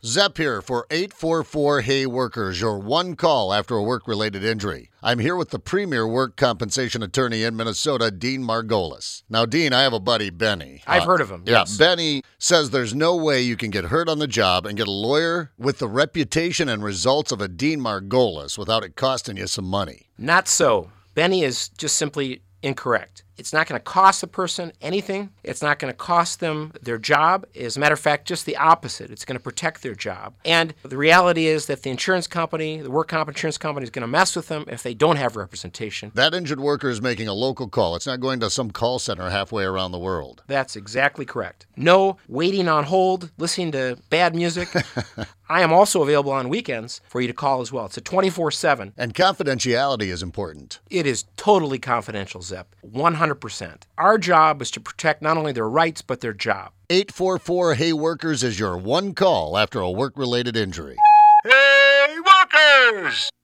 Zepp here for 844 Hey Workers, your one call after a work-related injury. I'm here with the premier work compensation attorney in Minnesota, Dean Margolis. Now, Dean, I have a buddy, Benny. I've heard of him. Yeah, Yes. Benny says there's no way you can get hurt on the job and get a lawyer with the reputation and results of a Dean Margolis without it costing you some money. Not so. Benny is just simply incorrect. It's not going to cost the person anything. It's not going to cost them their job. As a matter of fact, just the opposite. It's going to protect their job. And the reality is that the insurance company, the work comp insurance company, is going to mess with them if they don't have representation. That injured worker is making a local call. It's not going to some call center halfway around the world. That's exactly correct. No waiting on hold, listening to bad music. I am also available on weekends for you to call as well. It's a 24/7. And confidentiality is important. It is totally confidential, Zepp. 100%. Our job is to protect not only their rights, but their job. 844 Hey Workers is your one call after a work-related injury. Hey, workers!